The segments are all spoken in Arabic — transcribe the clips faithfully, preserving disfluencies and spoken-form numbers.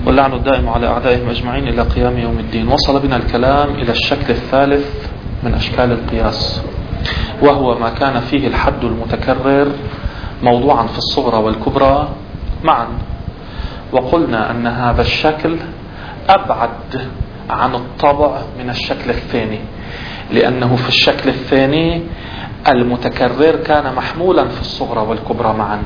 واللعن الدائم على أعدائهم أجمعين إلى قيام يوم الدين. وصل بنا الكلام إلى الشكل الثالث من أشكال القياس، وهو ما كان فيه الحد المتكرر موضوعا في الصغرى والكبرى معا. وقلنا أن هذا الشكل أبعد عن الطبع من الشكل الثاني، لأنه في الشكل الثاني المتكرر كان محمولا في الصغرى والكبرى معا،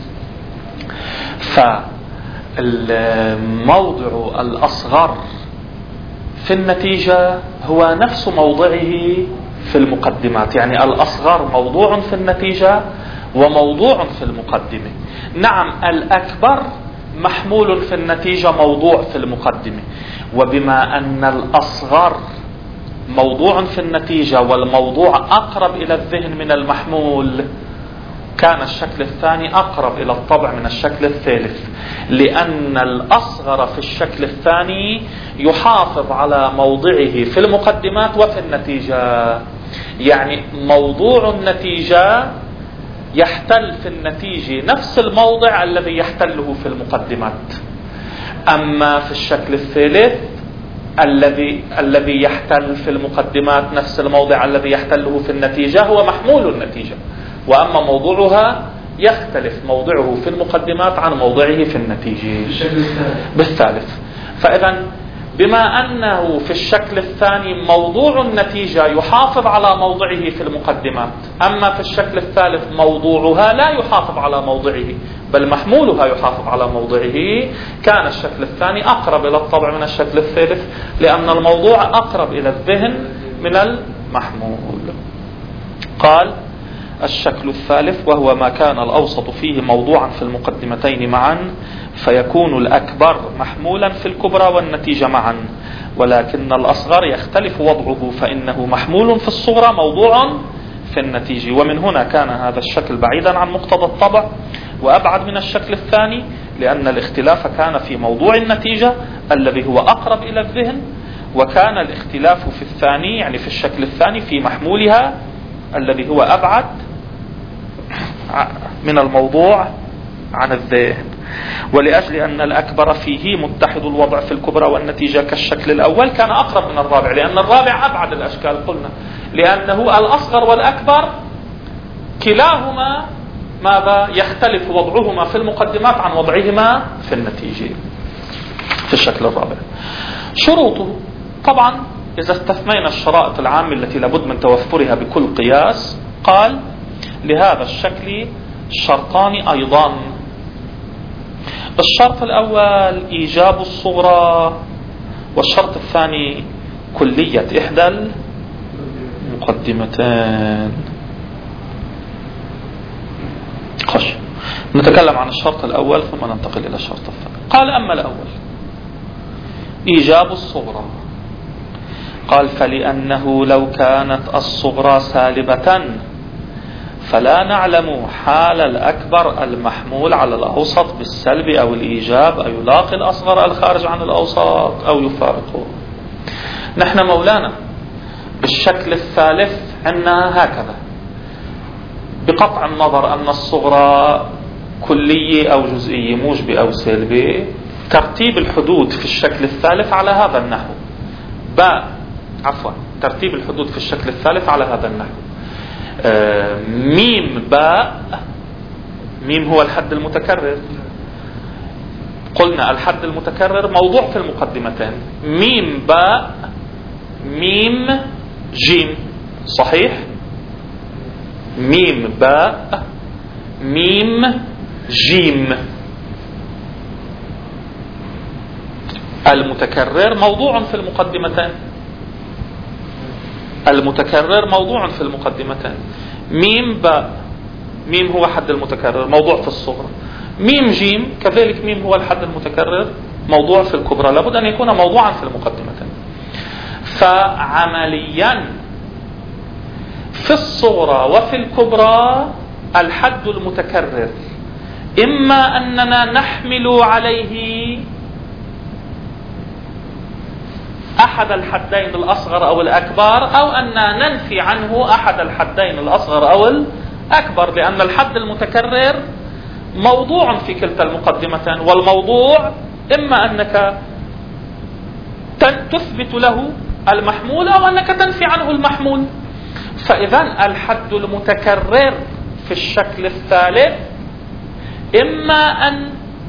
فالموضع الأصغر في النتيجة هو نفس موضعه في المقدمات، يعني الأصغر موضوع في النتيجة وموضوع في المقدمة. نعم، الأكبر محمول في النتيجة موضوع في المقدمة، وبما أن الأصغر موضوع في النتيجة والموضوع أقرب إلى الذهن من المحمول، كان الشكل الثاني أقرب إلى الطبع من الشكل الثالث، لأن الأصغر في الشكل الثاني يحافظ على موضعه في المقدمات وفي النتيجة، يعني موضوع النتيجة يحتل في النتيجة نفس الموضع الذي يحتله في المقدمات. أما في الشكل الثالث الذي الذي يحتل في المقدمات نفس الموضع الذي يحتله في النتيجة هو محمول النتيجة، وأما موضوعها يختلف موضعه في المقدمات عن موضعه في النتيجة بالثالث. فإذا بما أنه في الشكل الثاني موضوع النتيجة يحافظ على موضعه في المقدمات، أما في الشكل الثالث موضوعها لا يحافظ على موضعه بل محمولها يحافظ على موضعه، كان الشكل الثاني أقرب إلى الطبع من الشكل الثالث، لأن الموضوع أقرب إلى الذهن من المحمول. قال: الشكل الثالث وهو ما كان الأوسط فيه موضوعا في المقدمتين معا، فيكون الأكبر محمولا في الكبرى والنتيجة معا، ولكن الأصغر يختلف وضعه، فإنه محمول في الصغرى موضوع في النتيجة. ومن هنا كان هذا الشكل بعيدا عن مقتضى الطبع وأبعد من الشكل الثاني، لأن الاختلاف كان في موضوع النتيجة الذي هو أقرب إلى الذهن، وكان الاختلاف في الثاني يعني في الشكل الثاني في محمولها الذي هو أبعد من الموضوع عن الذهن. ولأجل أن الأكبر فيه متحد الوضع في الكبرى والنتيجة كالشكل الأول، كان أقرب من الرابع، لأن الرابع أبعد الأشكال قلنا، لأنه الأصغر والأكبر كلاهما ماذا يختلف وضعهما في المقدمات عن وضعهما في النتيجة في الشكل الرابع. شروطه طبعا إذا استثنينا الشرائط العامة التي لابد من توفرها بكل قياس، قال: لهذا الشكل شرطان أيضا. الشرط الأول إيجاب الصغرى، والشرط الثاني كلية إحدى المقدمتين. خش نتكلم عن الشرط الأول ثم ننتقل إلى الشرط الثاني. قال: أما الأول إيجاب الصغرى، قال: فلأنه لو كانت الصغرى سالبة فلا نعلم حال الأكبر المحمول على الأوسط بالسلب أو الإيجاب، أو يلاقي الأصغر الخارج عن الأوسط أو يفارقه. نحن مولانا بالشكل الثالث عندنا هكذا، بقطع النظر أن الصغرى كلية أو جزئية، موجبة أو سلبية، ترتيب الحدود في الشكل الثالث على هذا النحو. باء عفوا ترتيب الحدود في الشكل الثالث على هذا النحو: آه ميم باء، ميم هو الحد المتكرر، قلنا الحد المتكرر موضوع في المقدمتين، ميم باء ميم جيم، صحيح؟ ميم باء ميم جيم، المتكرر موضوع في المقدمتين، المتكرر موضوع في المقدمتين. ميم باء، ميم هو حد المتكرر موضوع في الصغرى، ميم جيم كذلك ميم هو الحد المتكرر موضوع في الكبرى، لابد أن يكون موضوعا في المقدمتين. فعمليا في الصغرى وفي الكبرى الحد المتكرر إما أننا نحمل عليه أحد الحدين الأصغر أو الأكبر، أو أن ننفي عنه أحد الحدين الأصغر أو الأكبر، لأن الحد المتكرر موضوع في كلتا المقدمتين، والموضوع إما أنك تثبت له المحمول أو أنك تنفي عنه المحمول. فإذا الحد المتكرر في الشكل الثالث إما أن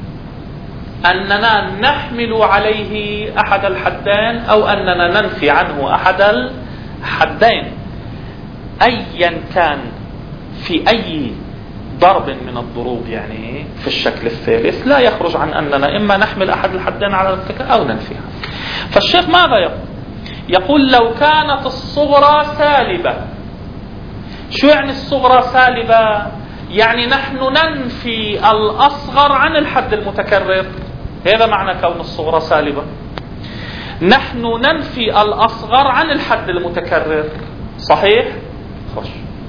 أننا نحمل عليه أحد الحدين أو أننا ننفي عنه أحد الحدين، أيا كان في أي ضرب من الضروب يعني في الشكل الثالث لا يخرج عن أننا إما نحمل أحد الحدين على الارتكاز أو ننفيها. فالشيخ ماذا يقول؟ يقول لو كانت الصغرى سالبة. شو يعني الصغرى سالبة؟ يعني نحن ننفي الأصغر عن الحد المتكرر، هذا معنى كون الصغرى سالبة. نحن ننفي الأصغر عن الحد المتكرر، صحيح؟ خش.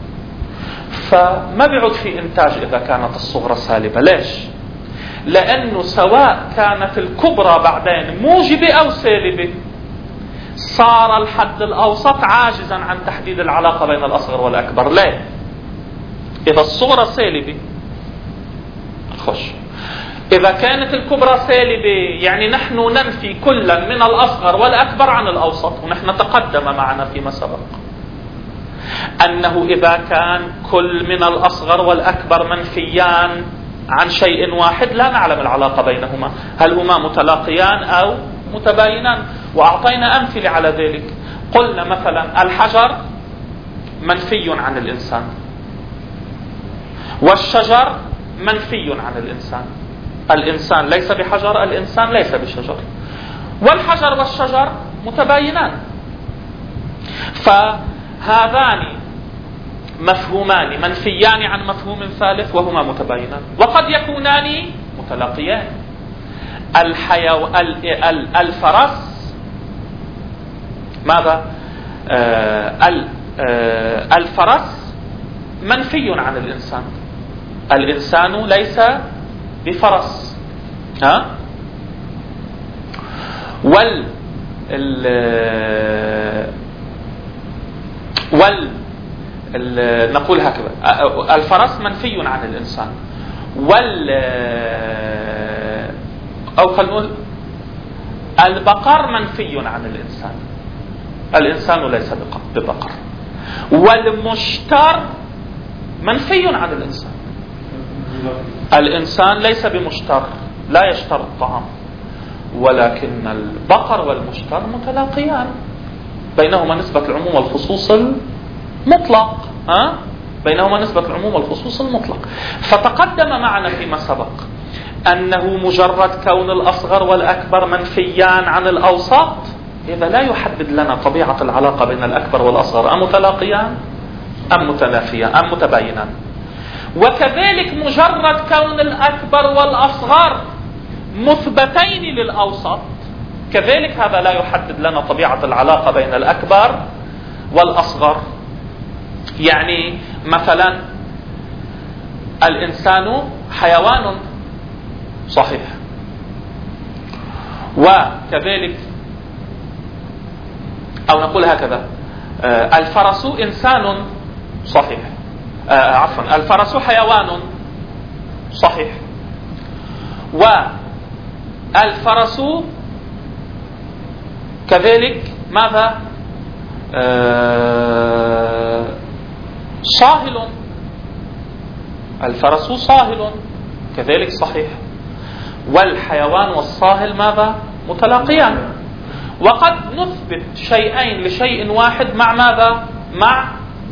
فما بيعود في إنتاج إذا كانت الصغرى سالبة. ليش؟ لأنه سواء كانت الكبرى بعدين موجبة أو سالبة صار الحد الأوسط عاجزا عن تحديد العلاقة بين الأصغر والأكبر. ليه؟ إذا الصغرى سالبة خش، إذا كانت الكبرى سالبة يعني نحن ننفي كلا من الأصغر والأكبر عن الأوسط. ونحن تقدم معنا فيما سبق أنه إذا كان كل من الأصغر والأكبر منفيان عن شيء واحد لا نعلم العلاقة بينهما، هل هما متلاقيان أو متباينان. وأعطينا أمثلة على ذلك. قلنا مثلا الحجر منفي عن الإنسان، والشجر منفي عن الإنسان. الإنسان ليس بحجر، الإنسان ليس بشجر، والحجر والشجر متباينان. فهذان مفهومان منفيان عن مفهوم ثالث وهما متباينان، وقد يكونان متلاقيان. الحيو... الفرس ماذا؟ آه... آه... الفرس منفي عن الإنسان، الإنسان ليس بفرس. ها؟ وال ال... وال ال... نقول هكذا، الفرس منفي عن الإنسان، وال أو خلينا نقول البقر منفي عن الإنسان، الإنسان ليس ببقر. والمشتر منفي عن الإنسان، الإنسان ليس بمشتر، لا يشتر الطعام. ولكن البقر والمشتر متلاقيان، بينهما نسبة العموم والخصوص المطلق. ها؟ بينهما نسبة العموم والخصوص المطلق. فتقدم معنا فيما سبق أنه مجرد كون الأصغر والأكبر منفيان عن الأوسط إذا لا يحدد لنا طبيعة العلاقة بين الأكبر والأصغر، أم متلاقيان أم متنافيان أم متباينان. وكذلك مجرد كون الأكبر والأصغر مثبتين للأوسط كذلك هذا لا يحدد لنا طبيعة العلاقة بين الأكبر والأصغر. يعني مثلا الإنسان حيوان صحيح، وكذلك أو نقول هكذا الفرس إنسان صحيح، عفوا الفرس حيوان صحيح، والفرس كذلك ماذا؟ صاهل، الفرس صاهل كذلك صحيح، والحيوان والصاهل ماذا؟ متلاقيان. وقد نثبت شيئين لشيء واحد مع ماذا؟ مع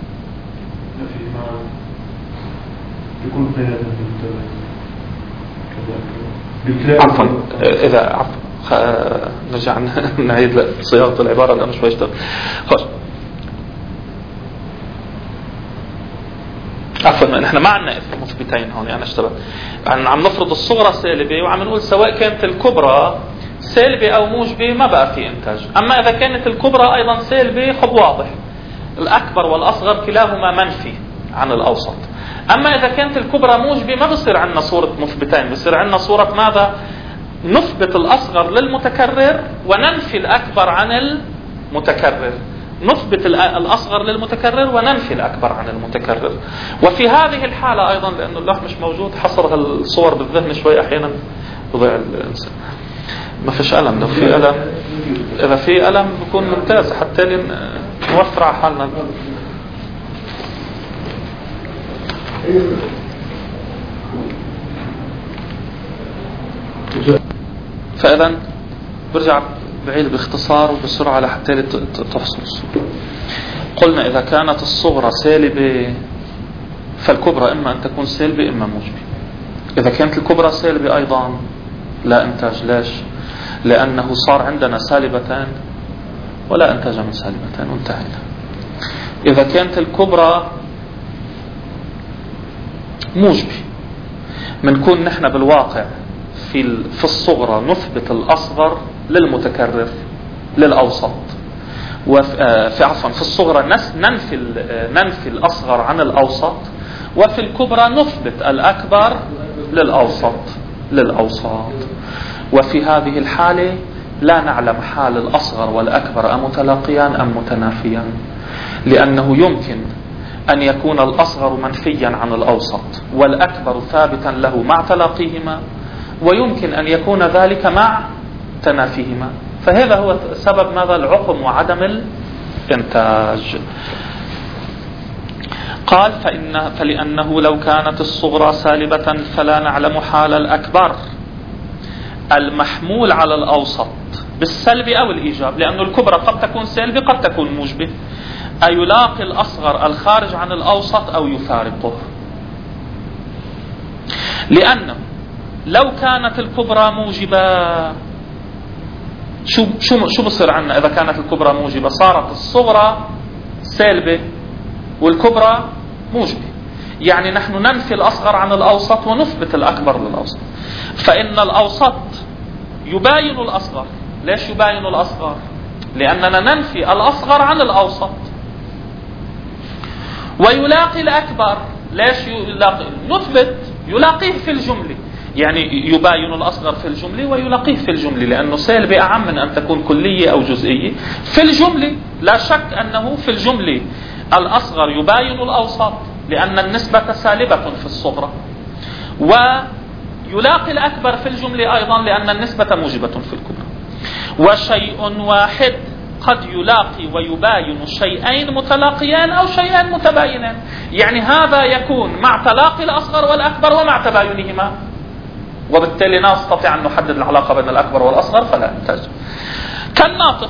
عفوا إذا عفوا نرجع نعيد صياغة العبارة لأنه شوي اشتغل. خش عفوا نحن ما عندنا مثبتين هون، أنا اشتبهت. يعني عم نفرض الصغرى سالبة وعم نقول سواء كانت الكبرى سالبة أو موجبة ما بقى في إنتاج. أما إذا كانت الكبرى أيضا سالبة خب واضح، الأكبر والأصغر كلاهما منفي عن الأوسط. أما إذا كانت الكبرى موجبة ما بصير عندنا صورة مثبتين، بصير عندنا صورة ماذا؟ نثبت الأصغر للمتكرر وننفي الأكبر عن المتكرر، نثبت الأصغر للمتكرر وننفي الأكبر عن المتكرر. وفي هذه الحالة أيضا لأن اللوح مش موجود حصر هالصور بالذهن شوي أحيانا يضيع الإنسان. ما فيش ألم. لو في ألم، إذا في ألم بكون ممتاز حتى نوفر على حالنا. فإذا برجع بعيد باختصار وبسرعة لحتى تحصل الصورة. قلنا إذا كانت الصغرى سالبة فالكبرى إما أن تكون سالبة إما موجبة. إذا كانت الكبرى سالبة أيضا لا إنتاج. ليش؟ لأنه صار عندنا سالبتان ولا إنتاج من سالبتان وانتهينا. إذا كانت الكبرى موجبة منكون نحن بالواقع في في الصغرى نثبت الأصغر للمتكرر للأوسط، وفي عفوا في الصغرى ننفي ننفي الأصغر عن الأوسط، وفي الكبرى نثبت الأكبر للأوسط للأوسط. وفي هذه الحالة لا نعلم حال الأصغر والأكبر أمتلاقيان أم متنافيان، لأنه يمكن أن يكون الأصغر منفيا عن الأوسط والأكبر ثابتا له مع تلاقيهما، ويمكن أن يكون ذلك مع تنافيهما. فهذا هو سبب ماذا؟ العقم وعدم الإنتاج. قال فإن فلأنه لو كانت الصغرى سالبة فلا نعلم حال الأكبر المحمول على الأوسط بالسلب أو الإيجاب، لأن الكبرى قد تكون سالبة قد تكون موجبة، أيلاقي الأصغر الخارج عن الأوسط أو يفارقه. لأنه لو كانت الكبرى موجبة شو شو شو بصير عنا؟ إذا كانت الكبرى موجبة صارت الصغرى سالبة والكبرى موجبة، يعني نحن ننفي الأصغر عن الأوسط ونثبت الأكبر للأوسط. فإن الأوسط يباين الأصغر. ليش يباين الأصغر؟ لأننا ننفي الأصغر عن الأوسط. ويلاقي الأكبر. ليش يلاقي؟ نثبت يلاقيه في الجملة، يعني يباين الأصغر في الجملة ويلاقيه في الجملة، لأنه سالبة أعم من أن تكون كلية أو جزئية. في الجملة لا شك أنه في الجملة الأصغر يباين الأوسط لأن النسبة سالبة في الصغرى، ويلاقي الأكبر في الجملة أيضا لأن النسبة موجبة في الكبرى. وشيء واحد قد يلاقي ويباين شيئين متلاقيان أو شيئين متباينان، يعني هذا يكون مع تلاقي الأصغر والأكبر ومع تباينهما، وبالتالي لا نستطيع أن نحدد العلاقة بين الأكبر والأصغر فلا ينتج. كالناطق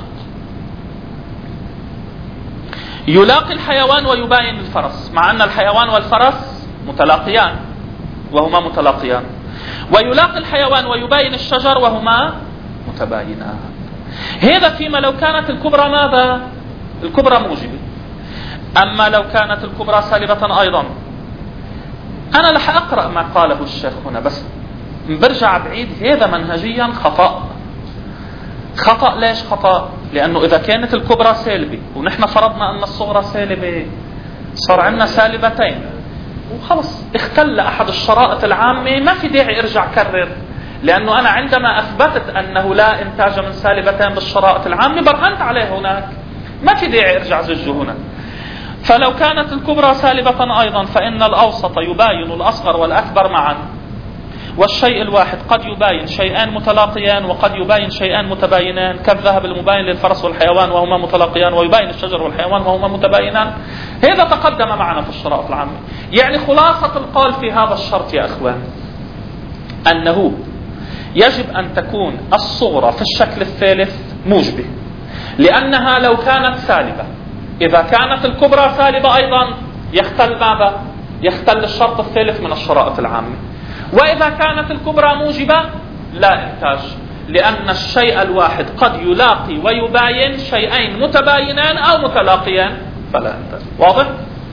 يلاقي الحيوان ويباين الفرس، مع أن الحيوان والفرس متلاقيان وهما متلاقيان، ويلاقي الحيوان ويباين الشجر وهما متباينان. هذا فيما لو كانت الكبرى ماذا؟ الكبرى موجبة. أما لو كانت الكبرى سالبة أيضا، أنا رح أقرأ ما قاله الشيخ هنا بس برجع بعيد، هذا منهجيا خطأ. خطأ. ليش خطأ؟ لأنه إذا كانت الكبرى سالبة ونحن فرضنا أن الصغرى سالبة، صار عندنا سالبتين وخلص اختل أحد الشرائط العامة، ما في داعي ارجع كرر، لأنه أنا عندما أثبتت أنه لا إنتاج من سالبتين بالشرائط العامة برهنت عليه هناك، ما في داعي ارجع زجه هنا. فلو كانت الكبرى سالبة أيضا فإن الأوسط يباين الأصغر والأكبر معا، والشيء الواحد قد يباين شيئان متلاقيان وقد يباين شيئان متباينان، كالذهب المباين للفرس والحيوان وهما متلاقيان، ويباين الشجر والحيوان وهما متباينان. هذا تقدم معنا في الشرائط العامة. يعني خلاصة القول في هذا الشرط يا أخوان أنه يجب أن تكون الصغرى في الشكل الثالث موجبة، لأنها لو كانت سالبة، إذا كانت الكبرى سالبة أيضا يختل ماذا؟ يختل الشرط الثالث من الشرائط العامة. وإذا كانت الكبرى موجبة لا إنتاج، لأن الشيء الواحد قد يلاقي ويباين شيئين متباينان أو متلاقيان فلا إنتاج. واضح؟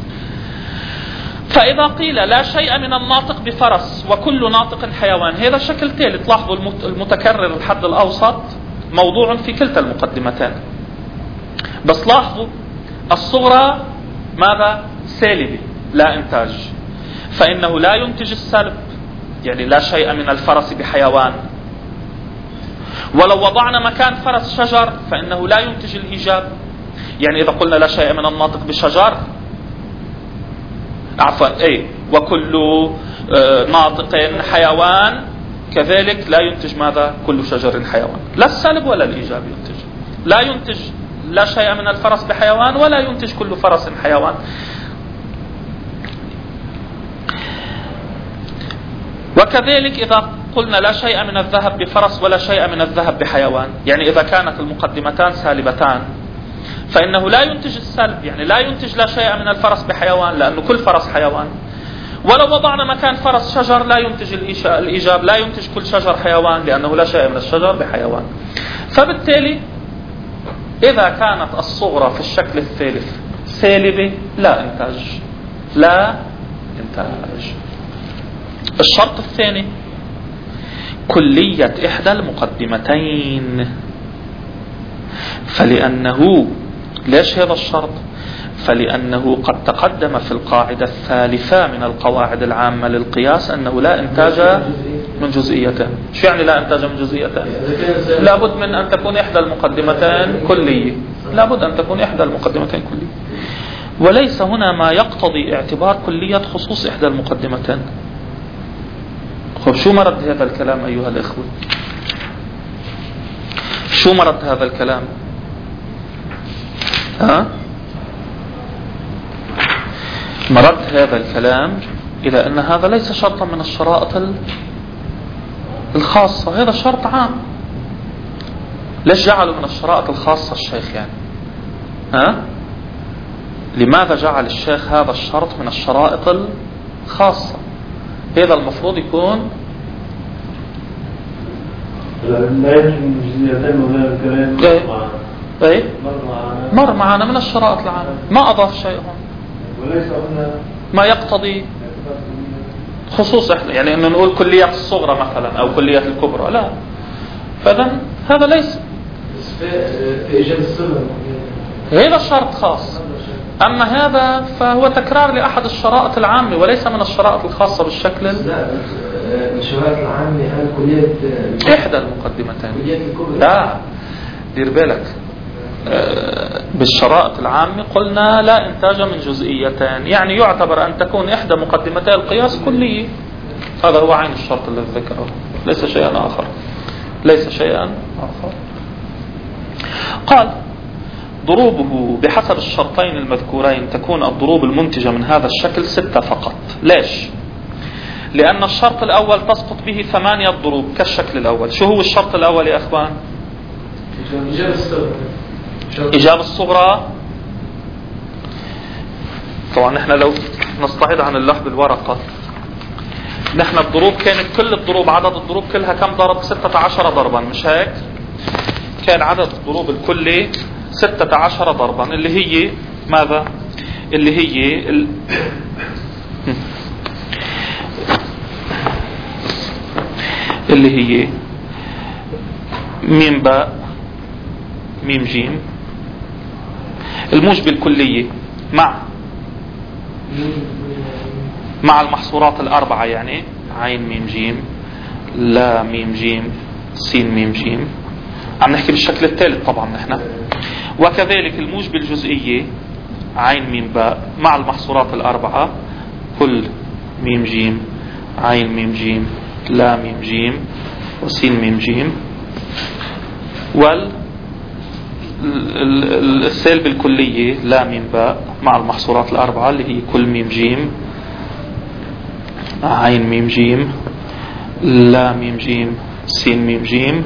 فإذا قيل لا شيء من الناطق بفرس وكل ناطق حيوان، هذا شكل ثالث. لاحظوا المتكرر الحد الأوسط موضوع في كلتا المقدمتين، بس لاحظوا الصغرى ماذا؟ سالبة لا إنتاج، فإنه لا ينتج السلب، يعني لا شيء من الفرس بحيوان. ولو وضعنا مكان فرس شجر فإنه لا ينتج الإيجاب، يعني إذا قلنا لا شيء من الناطق بشجر، عفوا أي وكل ناطق حيوان كذلك لا ينتج ماذا؟ كل شجر حيوان. لا السلب ولا الإيجاب ينتج. لا ينتج لا شيء من الفرس بحيوان ولا ينتج كل فرس حيوان. وكذلك إذا قلنا لا شيء من الذهب بفرس ولا شيء من الذهب بحيوان، يعني إذا كانت المقدمتان سالبتان فإنه لا ينتج السلب، يعني لا ينتج لا شيء من الفرس بحيوان لأنه كل فرس حيوان. ولو وضعنا مكان فرس شجر لا ينتج الإيجاب، لا ينتج كل شجر حيوان لأنه لا شيء من الشجر بحيوان. فبالتالي إذا كانت الصغرى في الشكل الثالث سالبة لا إنتاج، لا إنتاج. الشرط الثاني كلية إحدى المقدمتين، فلأنه ليش هذا الشرط؟ فلأنه قد تقدم في القاعدة الثالثة من القواعد العامة للقياس أنه لا إنتاج من جزئيتين. شو يعني لا إنتاج من جزئيتين؟ لابد من أن تكون إحدى المقدمتين كلية، لابد أن تكون إحدى المقدمتين كلية، وليس هنا ما يقتضي اعتبار كلية خصوص إحدى المقدمتين. خب شو مرد هذا الكلام أيها الإخوة؟ شو مرد هذا الكلام؟ ها؟ مرد هذا الكلام إلى أن هذا ليس شرطا من الشرائط الخاصة، هذا شرط عام. ليش جعله من الشرائط الخاصة الشيخ يعني؟ ها؟ لماذا جعل الشيخ هذا الشرط من الشرائط الخاصة؟ هذا المفروض يكون لا يمكن جزئيتين وغير الكلام ايه مر معنا من الشرائط العامة، ما أضاف شيء هون، وليس هنا ما يقتضي خصوص احنا يعني انه نقول كلية الصغرى مثلا او كلية الكبرى، لا. فاذا هذا ليس في إيجاد الصغرى، هذا شرط خاص. أما هذا فهو تكرار لأحد الشرائط العامة وليس من الشرائط الخاصة بالشكل. لا الشرائط العامة هل كلية إحدى المقدمتين، كلية الكبرى. لا دير بالك، بالشرائط العامة قلنا لا إنتاج من جزئيتين، يعني يعتبر أن تكون إحدى مقدمتي القياس كلية. هذا هو عين الشرط الذي ذكره، ليس شيئا آخر، ليس شيئا آخر. قال ضروبه بحسب الشرطين المذكورين تكون الضروب المنتجة من هذا الشكل ستة فقط. ليش؟ لأن الشرط الأول تسقط به ثمانية ضروب كالشكل الأول. شو هو الشرط الأول يا أخوان؟ إيجاب الصغرى. إيجاب الصغرى. طبعا نحن لو نستعيد عن اللوح بالورقة، نحن الضروب كانت كل الضروب عدد الضروب كلها كم ضرب؟ ستة عشر ضربا، مش هيك؟ كان عدد الضروب الكلي ستة عشر ضربا، اللي هي ماذا؟ اللي هي ال... اللي هي ميم باء ميم جيم الموجب الكلية مع مع المحصورات الأربعة، يعني عين ميم جيم لا ميم جيم سين ميم جيم. عم نحكي بالشكل الثالث طبعا نحن. وكذلك الموجب الجزئية عين ميم باء مع المحصورات الأربعة كل ميم جيم عين ميم جيم لا ميم جيم وسين ميم جيم. وال السالب الكلية لا ميم باء مع المحصورات الأربعة اللي هي كل ميم جيم عين ميم جيم لا ميم جيم سين ميم جيم.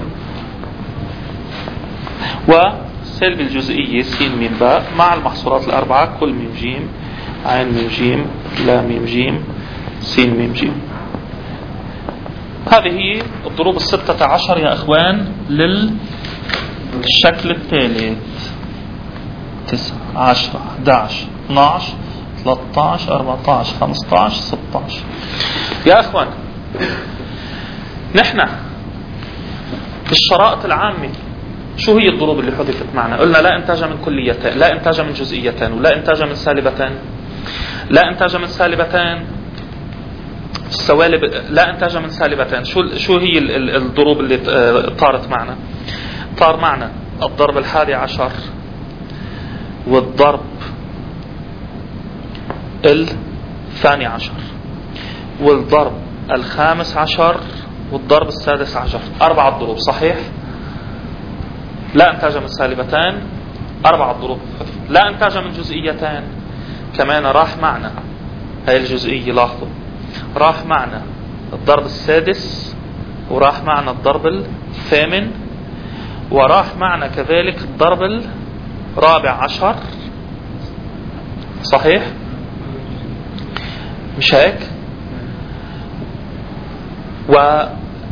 والسالب الجزئية سين ميم باء مع المحصورات الأربعة كل ميم جيم عين ميم جيم لا ميم جيم سين ميم جيم. هذه هي الضروب الستة عشر يا أخوان للشكل الثالث. تسعة عشرة أحد عشر اثني عشر ثلاثة عشر أربعة عشر خمسة عشر ستة عشر. يا أخوان نحن في الشرائط العامة شو هي الضروب اللي حدثت معنا؟ قلنا لا انتاج من كليتين، لا انتاج من جزئيتين، ولا انتاج من سالبتين. لا انتاج من سالبتين السوالب، لا انتاج من سالبتين. شو شو هي الضروب اللي طارت معنا؟ طار معنا الضرب الحادي عشر والضرب الثاني عشر والضرب الخامس عشر والضرب السادس عشر، أربعة ضروب صحيح. لا انتاج من سالبتين، أربعة ضروب. لا انتاج من جزئيتين كمان راح معنا هاي الجزئية، لاحظوا راح معنا الضرب السادس، وراح معنا الضرب الثامن، وراح معنا كذلك الضرب الرابع عشر صحيح، مش هيك؟ و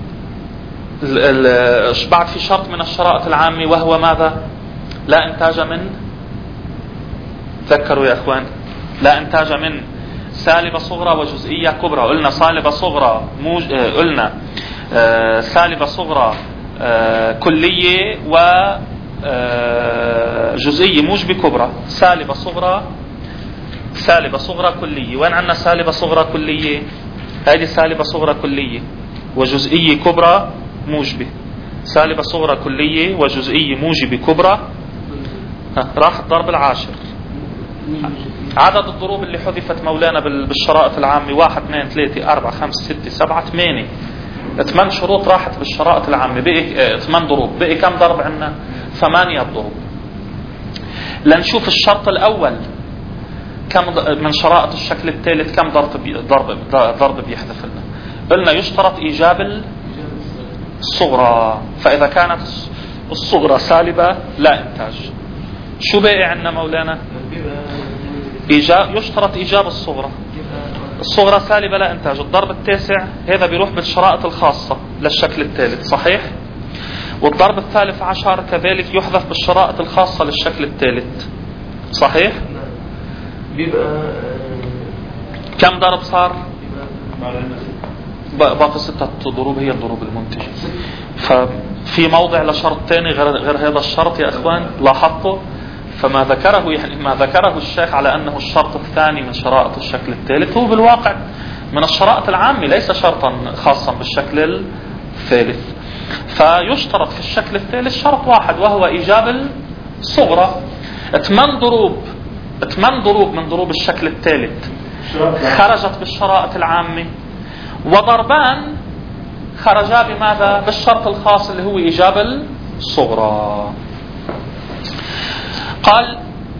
بعد في شرط من الشرائط العامة وهو ماذا؟ لا انتاج من، تذكروا يا اخوان، لا انتاج من سالبة صغرى وجزئية كبرى. قلنا سالبة صغرى موج... قلنا آه سالبة صغرى آه كلية وجزئية موجبة كبرى. سالبة صغرى سالبة صغرى كلية، وين عندنا سالبة صغرى كلية؟ هذه سالبة صغرى كلية وجزئية كبرى موجبة. سالبة صغرى كلية وجزئية موجبة كبرى. راح الضرب العاشر. عدد الضروب اللي حذفت مولانا بالشرائط العامة واحد اثنين ثلاثة أربعة خمسة ستة سبعة ثمانية، ثمان شروط راحت بالشرائط العامة، بقي ثمان ضروب. بقي كم ضرب عندنا؟ ثمانية ضروب. لنشوف الشرط الأول كم من شرائط الشكل الثالث كم ضرب بي ضرب ضرب بيحذف لنا. قلنا يشترط إيجاب الصغرى، فإذا كانت الصغرى سالبة لا إنتاج. شو باقي عندنا مولانا؟ إيجاب، يشترط إيجاب الصغرى. الصغرى سالبة لا إنتاج. الضرب التاسع هذا بيروح بالشرائط الخاصة للشكل الثالث صحيح. والضرب الثالث عشر كذلك يحذف بالشرائط الخاصة للشكل الثالث صحيح. بيبقى كم ضرب صار؟ باقي ستة ضروب هي الضروب المنتجة. ففي موضع لشرط ثاني غير, غير هذا الشرط يا اخوان لاحظته. فما ذكره يعني ما ذكره الشيخ على انه الشرط الثاني من شرائط الشكل الثالث هو بالواقع من الشرائط العامة، ليس شرطا خاصا بالشكل الثالث. فيشترط في الشكل الثالث شرط واحد وهو ايجاب الصغرى. ثمان ضروب ثمان ضروب من ضروب الشكل الثالث خرجت بالشرائط العامة، وضربان خرجا بماذا؟ بالشرط الخاص اللي هو إيجاب الصغرى. قال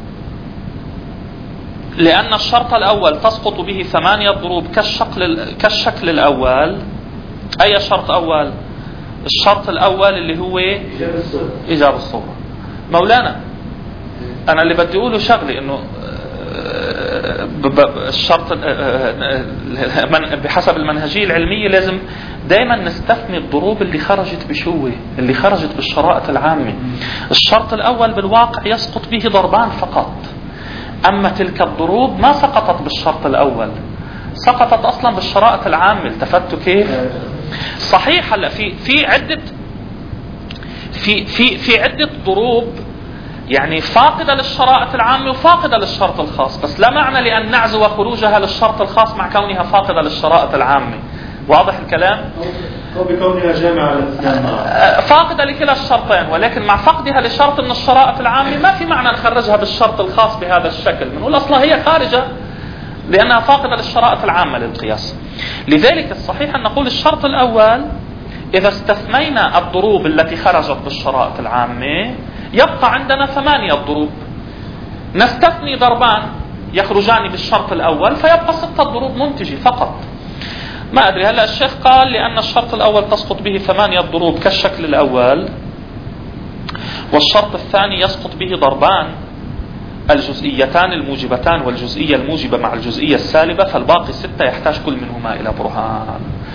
لأن الشرط الأول تسقط به ثمانية ضروب كالشكل, كالشكل الأول. أي شرط أول؟ الشرط الأول اللي هو إيجاب الصغرى. مولانا أنا اللي بدي أقوله شغلي إنه الشرط بحسب المنهجية العلمية لازم دائما نستثني الضروب اللي خرجت بشوة، اللي خرجت بالشرائط العامة. الشرط الأول بالواقع يسقط به ضربان فقط، أما تلك الضروب ما سقطت بالشرط الأول، سقطت أصلا بالشرائط العامة. التفتوا كيف؟ صحيح. هلا في في عدة في في في عدة ضروب يعني فاقدة للشرائط العامة وفاقدة للشرط الخاص، بس لا معنى لأن نعزو خروجها للشرط الخاص مع كونها فاقدة للشرائط العامة. واضح الكلام؟ أو بكونها جامعة للاثنين، فاقدة لكلا الشرطين، ولكن مع فقدها لشرط من الشرائط العامة ما في معنى نخرجها بالشرط الخاص بهذا الشكل. بنقول أصلا هي خارجة لأنها فاقدة للشرائط العامة للقياس. لذلك الصحيح أن نقول الشرط الأول إذا استثنينا الضروب التي خرجت بالشرائط العامة يبقى عندنا ثمانية ضروب، نستثني ضربان يخرجان بالشرط الأول فيبقى ستة ضروب منتجة فقط. ما أدري هلأ الشيخ قال لأن الشرط الأول تسقط به ثمانية ضروب كالشكل الأول، والشرط الثاني يسقط به ضربان الجزئيتان الموجبتان والجزئية الموجبة مع الجزئية السالبة، فالباقي ستة يحتاج كل منهما إلى برهان،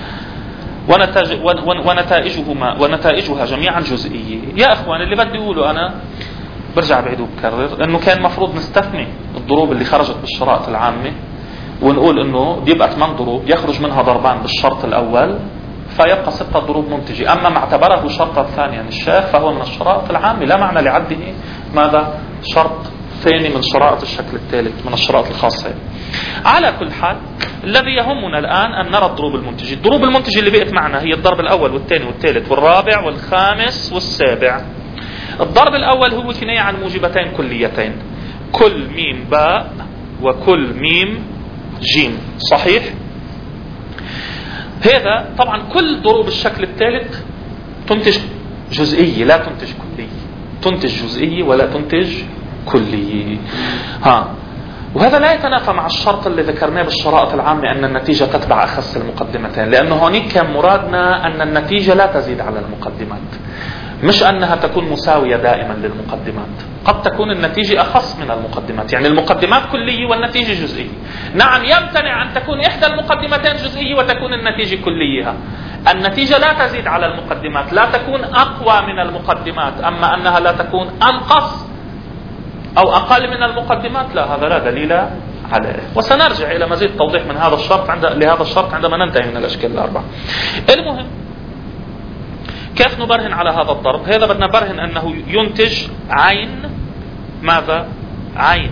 ونتائج ونتائجهما ونتائجها جميعا جزئية. يا أخوان اللي بدي أقوله أنا برجع بعيد وبكرر إنه كان مفروض نستثني الضروب اللي خرجت بالشرائط العامة ونقول إنه بيبقى ثمان ضروب يخرج منها ضربان بالشرط الأول فيبقى ستة ضروب منتجة. أما ما اعتبره شرطا ثانيا الشيخ فهو من الشرائط العامة لا معنى لعده ماذا شرط ثاني من شرائط الشكل الثالث من الشرائط الخاصة. على كل حال الذي يهمنا الآن أن نرى الضروب المنتجة. الضروب المنتجة اللي بقت معنا هي الضرب الأول والثاني والثالث والرابع والخامس والسابع. الضرب الأول هو كناية عن موجبتين كليتين، كل ميم باء وكل ميم جيم صحيح. هذا طبعا كل ضروب الشكل الثالث تنتج جزئية لا تنتج كلية، تنتج جزئية ولا تنتج كلية. ها، وهذا لا يتنافى مع الشرط اللي ذكرناه بالشرائط العامة أن النتيجة تتبع أخص المقدمتين، لأنه هونيك كان مرادنا أن النتيجة لا تزيد على المقدمات، مش أنها تكون مساوية دائما للمقدمات. قد تكون النتيجة أخص من المقدمات، يعني المقدمات كلية والنتيجة جزئية. نعم، يمتنع أن تكون إحدى المقدمتين جزئية وتكون النتيجة كلية. النتيجة لا تزيد على المقدمات، لا تكون أقوى من المقدمات، أما أنها لا تكون أنقص أو أقل من المقدمات لا، هذا لا دليل عليه. وسنرجع إلى مزيد توضيح من هذا الشرط عند لهذا الشرط عندما ننتهي من الأشكال الأربعة. المهم، كيف نبرهن على هذا الضرب؟ هذا بدنا نبرهن أنه ينتج عين ماذا؟ عين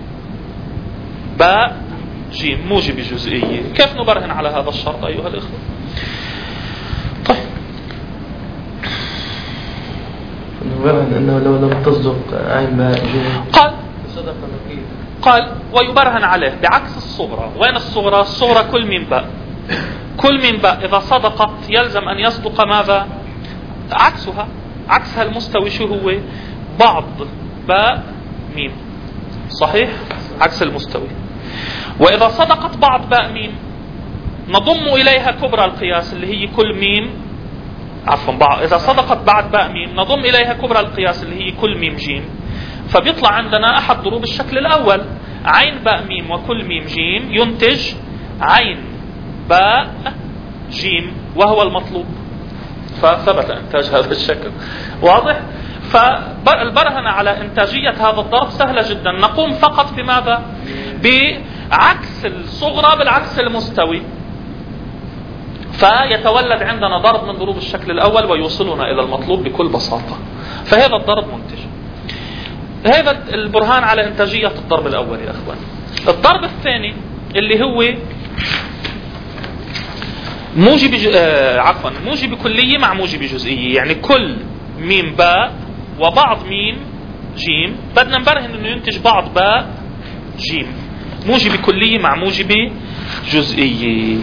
باء جيم موجب جزئية. كيف نبرهن على هذا الشرط أيها الإخوة؟ طيب، نبرهن أنه لو لم تصدق عين باء جيم قال صدق نقيض. قال ويبرهن عليه بعكس الصغرى. وين الصغرى؟ الصغرى كل من باء، كل من باء إذا صدقت يلزم أن يصدق ماذا؟ عكسها. عكسها المستوي شو هو؟ بعض باء ميم، صحيح؟ عكس المستوي. وإذا صدقت بعض باء ميم نضم إليها كبرى القياس اللي هي كل ميم، عفوا بعض إذا صدقت بعد باء ميم نضم إليها كبرى القياس اللي هي كل ميم جيم، فبيطلع عندنا أحد ضروب الشكل الأول، عين باء ميم وكل ميم جيم ينتج عين باء جيم، وهو المطلوب. فثبت إنتاج هذا الشكل. واضح؟ فالبرهنة على إنتاجية هذا الضرب سهلة جدا. نقوم فقط بماذا؟ بعكس الصغرى بالعكس المستوي، فيتولد عندنا ضرب من ضروب الشكل الأول ويوصلنا إلى المطلوب بكل بساطة. فهذا الضرب منتج. هذا البرهان على إنتاجية الضرب الأول يا أخوان. الضرب الثاني اللي هو موجب ج... آه عفوا موجب كلية مع موجب جزئية، يعني كل ميم باء وبعض ميم جيم بدنا نبرهن انه ينتج بعض باء جيم، موجب كلية مع موجب جزئية.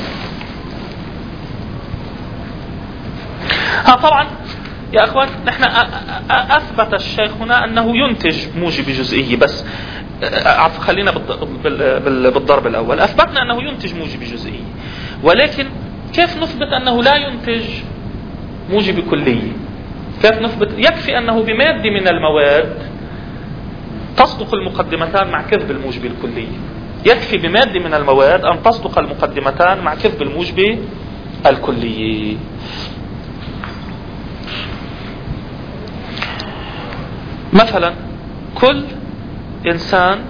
ها طبعا يا اخوان نحن اثبت الشيخ هنا انه ينتج موجب جزئية، بس عفوا خلينا بالضرب الاول. اثبتنا انه ينتج موجب جزئية، ولكن كيف نثبت أنه لا ينتج موجب كلية؟ كيف نثبت؟ يكفي أنه بمادة من المواد تصدق المقدمتان مع كذب الموجب الكلي. يكفي بمادة من المواد أن تصدق المقدمتان مع كذب الموجب الكلي. مثلا كل إنسان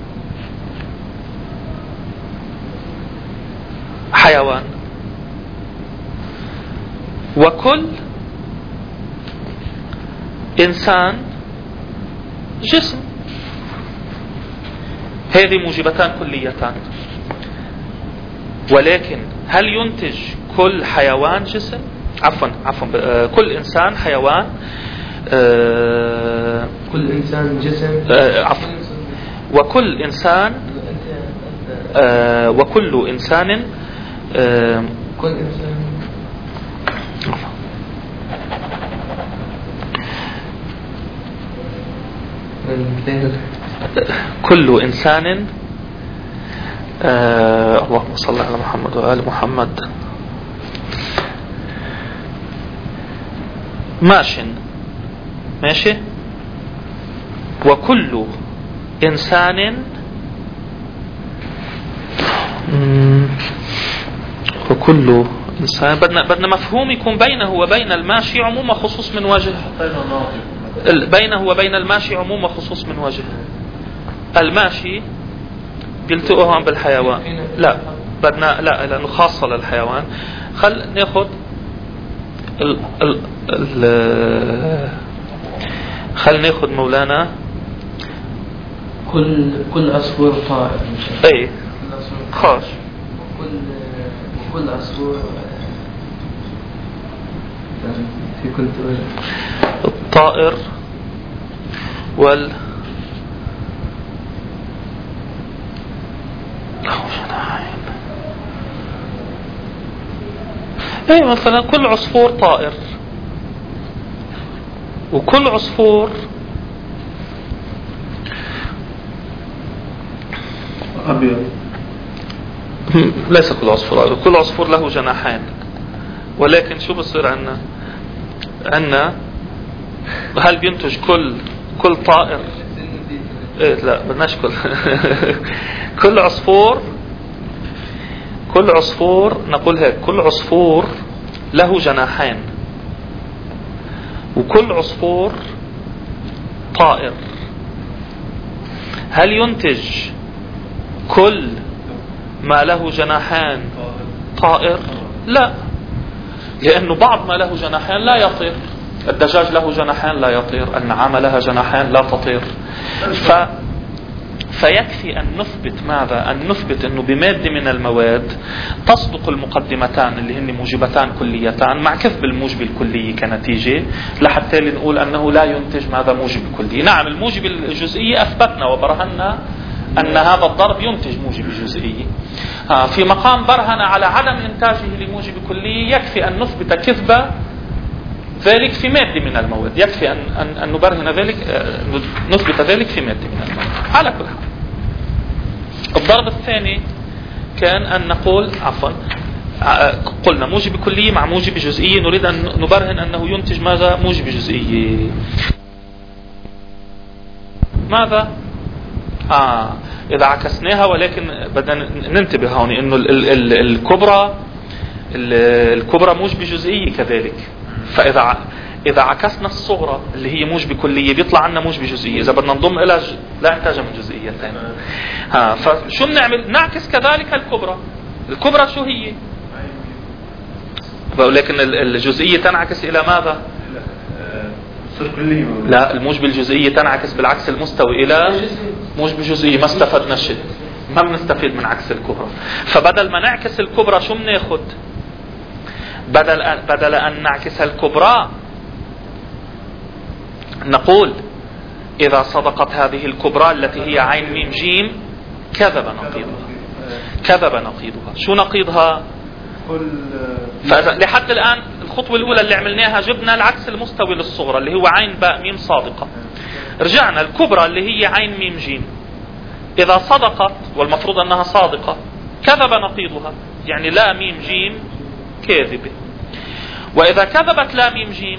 حيوان، وكل إنسان جسم. هذه موجبتان كليتان، ولكن هل ينتج كل حيوان جسم؟ عفوا عفوا كل إنسان حيوان، آه كل إنسان جسم، آه عفوا وكل إنسان آه وكل إنسان آه كل إنسان كل إنسان آه اللهم صل على محمد وآل محمد ماشٍ ماشي، وكل إنسان وكل إنسان بدنا بدنا مفهوم يكون بينه وبين الماشي عموم وخصوص من وجه، بينه وبين الماشي عموم وخصوص من وجه. الماشي بيلتقوا عن بالحيوان، لا بدنا لا لأنه خاصة للحيوان. خل ناخذ ال ال ال خل ناخذ مولانا كل كل عصفور طائر. اي خاص. وكل وكل عصفور في كنت الطائر وال اي مثلا كل عصفور طائر، وكل عصفور أبيض. ليس كل عصفور أبيض، كل عصفور له جناحين، ولكن شو بصير عنا عنا هل بينتج كل كل طائر؟ إيه لا بدناش كل كل عصفور كل عصفور نقول هيك، كل عصفور له جناحين، وكل عصفور طائر. هل ينتج كل ما له جناحان طائر؟ لا، لأنه بعض ما له جناحان لا يطير. الدجاج له جناحان لا يطير، النعامة لها جناحان لا تطير. ف... فيكفي أن نثبت ماذا؟ أن نثبت أنه بمادة من المواد تصدق المقدمتان اللي هن موجبتان كليتان مع كذب الموجب الكلي كنتيجة، لحتى نقول أنه لا ينتج ماذا؟ موجب كلي. نعم الموجب الجزئي أثبتنا وبرهنا أن هذا الضرب ينتج موجب جزئي. في مقام برهن على عدم إنتاجه لموجب كلي يكفي أن نثبت كذب ذلك في مادة من المواد، يكفي أن, أن, أن نبرهن ذلك، نثبت ذلك في مادة من المواد. على كل حال الضرب الثاني كان أن نقول عفوا قلنا موجب كلي مع موجب جزئي، نريد أن نبرهن أنه ينتج ماذا؟ موجب جزئي. ماذا؟ آه إذا عكسناها، ولكن بدنا ننتبه هون إنه ال ال ال الكبرى الكبرى موجب جزئي كذلك. فإذا إذا عكسنا الصغرى اللي هي موجب كلية بيطلع عنا موجب جزئية، إذا بدنا نضم إلى ج... لا إنتاج من جزئيتين. ها فشو بنعمل؟ نعكس كذلك الكبرى. الكبرى شو هي؟ ولكن الجزئية تنعكس إلى ماذا؟ لا، الموجب الجزئية تنعكس بالعكس المستوي إلى موجب جزئية. ما استفدنا شيء، ما بنستفيد من عكس الكبرى. فبدل ما نعكس الكبرى شو بناخد؟ بدل أن بدل أن نعكس الكبرى نقول إذا صدقت هذه الكبرى التي هي عين ميم جيم كذب نقيضها. كذب نقيضها. شو نقيضها؟ لحد الآن الخطوة الأولى اللي عملناها جبنا العكس المستوي للصغرى اللي هو عين باء ميم صادقة. رجعنا الكبرى اللي هي عين ميم جيم إذا صدقت، والمفروض أنها صادقة، كذب نقيضها، يعني لا ميم جيم كاذبة. وإذا كذبت لا ميم جيم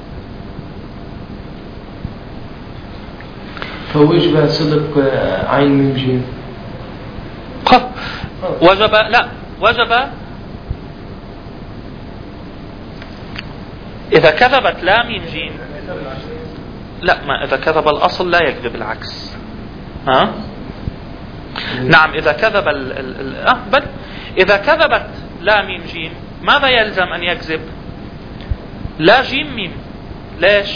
فهو يشبه صدق عين ميم جيم. وجب لا وجب إذا كذبت لا ميم جيم لا، ما إذا كذب الأصل لا يكذب العكس. ها؟ نعم إذا كذب ال ال ال أه بل إذا كذبت لا ميم جيم ماذا يلزم أن يكذب؟ لا جيم ميم. ليش؟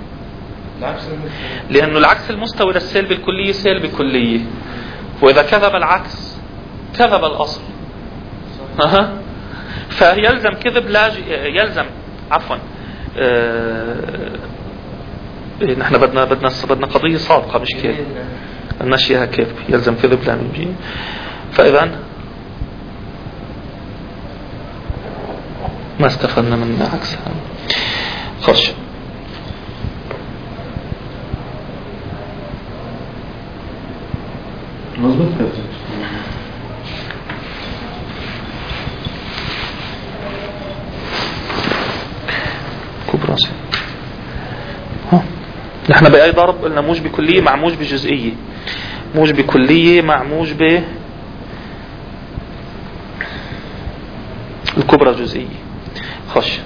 لأنه العكس المستوي للسالب الكلية سالب كلية، وإذا كذب العكس كذب الأصل. أه. فيلزم كذب لا يلزم عفوا أه... إيه نحن بدنا بدنا بدنا قضية صادقة مش كذب، نمشيها كذب. يلزم كذب لا ميم جيم. فإذا ما استفدنا من عكسها. خش مظبوط. كبرى ها نحن بأي ضرب قلنا موجب كلية مع موجب جزئية، موجب كلية مع موجب الكبرى جزئية. خش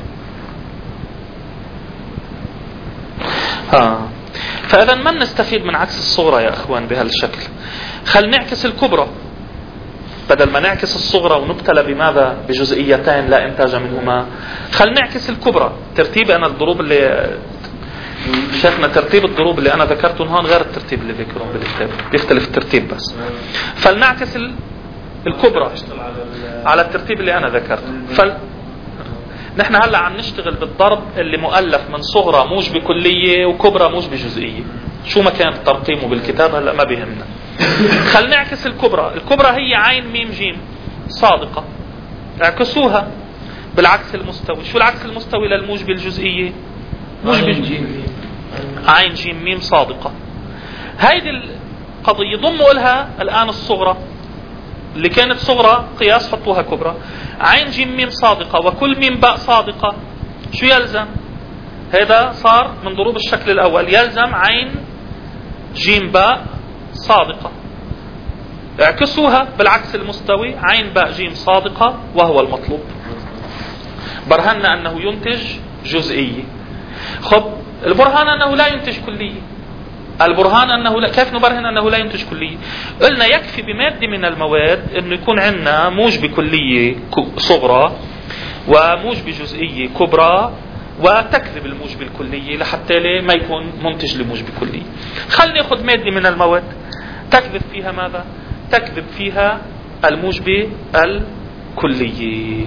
ها فإذا ما نستفيد من عكس الصغرى يا أخوان بهالشكل. خل نعكس الكبرى، بدل ما نعكس الصغرى ونبتلى بماذا؟ بجزئيتين لا إنتاج منهما. خل نعكس الكبرى. ترتيب أنا الضروب اللي شفنا، ترتيب الضروب اللي أنا ذكرتهم هون غير الترتيب اللي ذكرهم بالكتاب، بيختلف الترتيب بس. فلنعكس الكبرى على الترتيب اللي أنا ذكرته. فل نحن هلا عم نشتغل بالضرب اللي مؤلف من صغرى موجب كلية وكبرى موجب جزئية. شو ما كان ترقيمه بالكتاب هلا ما بيهمنا. خل نعكس الكبرى. الكبرى هي عين ميم جيم صادقة، اعكسوها. بالعكس المستوي. شو العكس المستوي للموجب الجزئية؟ موجب عين جيم ميم صادقة. هيدي القضية ضموا لها الآن الصغرى اللي كانت صغرى قياس حطوها كبرى. عين جيم ميم صادقة وكل ميم باء صادقة، شو يلزم؟ هذا صار من ضروب الشكل الأول، يلزم عين جيم باء صادقة. اعكسوها بالعكس المستوي، عين باء جيم صادقة وهو المطلوب. برهنا أنه ينتج جزئية. خب البرهان أنه لا ينتج كلية. البرهان أنه لا، كيف نبرهن أنه لا ينتج كلية؟ قلنا يكفي بمادة من المواد أنه يكون عندنا موجب كلية صغرى وموجب جزئية كبرى وتكذب الموجب الكلية لحتى ما يكون منتج لموجب كلية. خلينا نأخذ مادة من المواد تكذب فيها ماذا؟ تكذب فيها الموجب الكلية.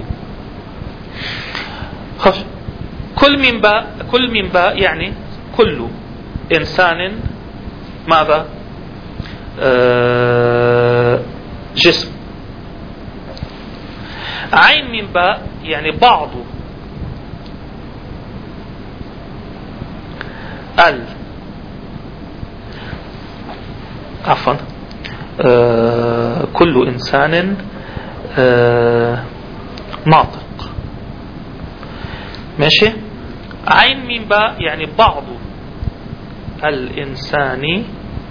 خش كل من باء، كل من باء يعني كل إنسان ماذا؟ آه جسم. عين من باء يعني بعض ال عفوا آه كل إنسان آه ناطق. ماشي. عين من باء يعني بعض الإنسان،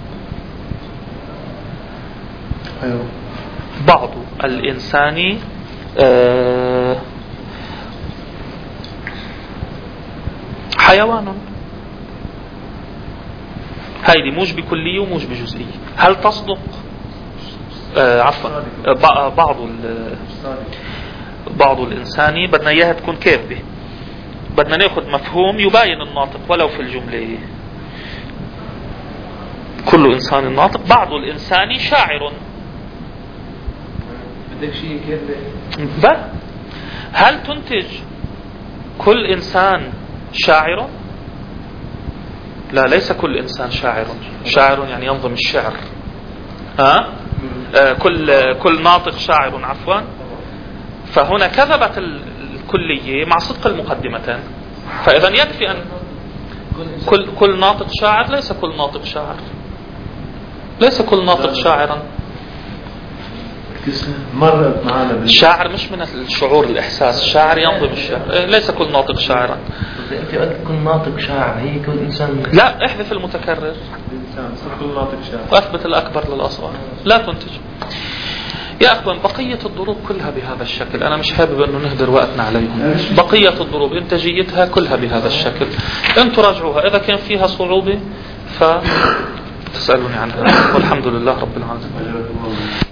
بعض الإنسان آه حيوان. هيدي موجب كلية وموجب جزئية. هل تصدق؟ آه عفوا آه بعض بعض الإنسان بدنا إياها تكون كاذبة. بدنا ناخذ مفهوم يباين الناطق ولو في الجملة. كل إنسان ناطق، بعض الإنسان شاعر. بدك شيء كذب. بل هل تنتج كل إنسان شاعر؟ لا، ليس كل إنسان شاعر. شاعر يعني ينظم الشعر. ها؟ آه كل كل ناطق شاعر عفوا. فهنا كذبت الكلية مع صدق المقدمتين. فإذا يكفي أن كل كل ناطق شاعر. ليس كل ناطق شاعر. ليس كل ناطق شاعرا. مرت معنا الشاعر مش من الشعور الإحساس، الشاعر ينظم الشعر. ليس كل ناطق شاعرا. أنت قلت كل ناطق شاعر، هي كل إنسان. لا، احذف المتكرر الإنسان صار كل ناطق شاعر وأثبت الأكبر للأصغر. لا تنتج. يا أخوان بقية الضروب كلها بهذا الشكل. أنا مش حابب أنه نهدر وقتنا عليهم. بقية الضروب إنتاجيتها كلها بهذا الشكل. أنتوا راجعوها، إذا كان فيها صعوبة فتسألوني عنها. والحمد لله رب العالمين.